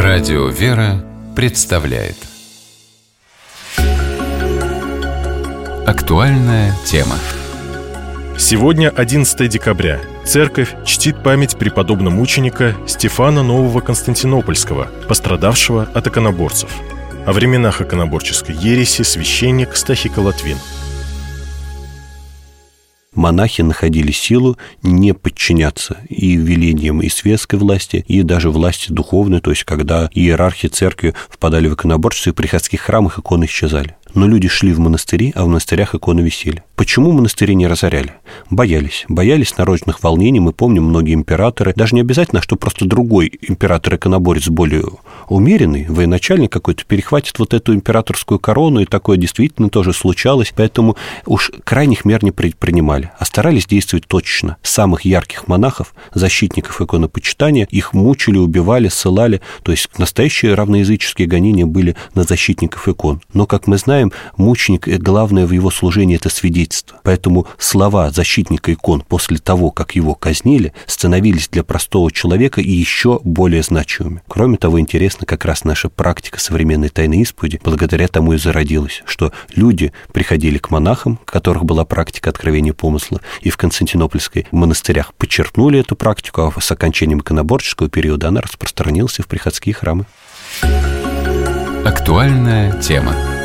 Радио «Вера» представляет актуальная тема. Сегодня 11 декабря. Церковь чтит память преподобно-мученика Стефана Нового Константинопольского, пострадавшего от иконоборцев. О временах иконоборческой ереси священник Стахий Латвин. Монахи находили силу не подчиняться и велениям и светской власти, и даже власти духовной, то есть когда иерархи церкви впадали в иконоборчество, и в приходских храмах иконы исчезали. Но люди шли в монастыри, а в монастырях иконы висели. Почему монастыри не разоряли? Боялись наружных волнений. Мы помним, многие императоры, даже не обязательно, что просто другой император-иконоборец более умеренный, военачальник какой-то, перехватит вот эту императорскую корону, и такое действительно тоже случалось, поэтому уж крайних мер не предпринимали, а старались действовать точно. Самых ярких монахов, защитников иконопочитания, их мучили, убивали, ссылали, то есть настоящие равноязыческие гонения были на защитников икон. Но, как мы знаем, мученик, главное в его служении – это свидетельство. Поэтому слова защитника икон после того, как его казнили, становились для простого человека и еще более значимыми. Кроме того, интересно, как раз наша практика современной тайной исповеди благодаря тому и зародилась, что люди приходили к монахам, у которых была практика откровения помысла, и в Константинопольской монастырях подчеркнули эту практику, а с окончанием иконоборческого периода она распространилась и в приходские храмы. Актуальная тема.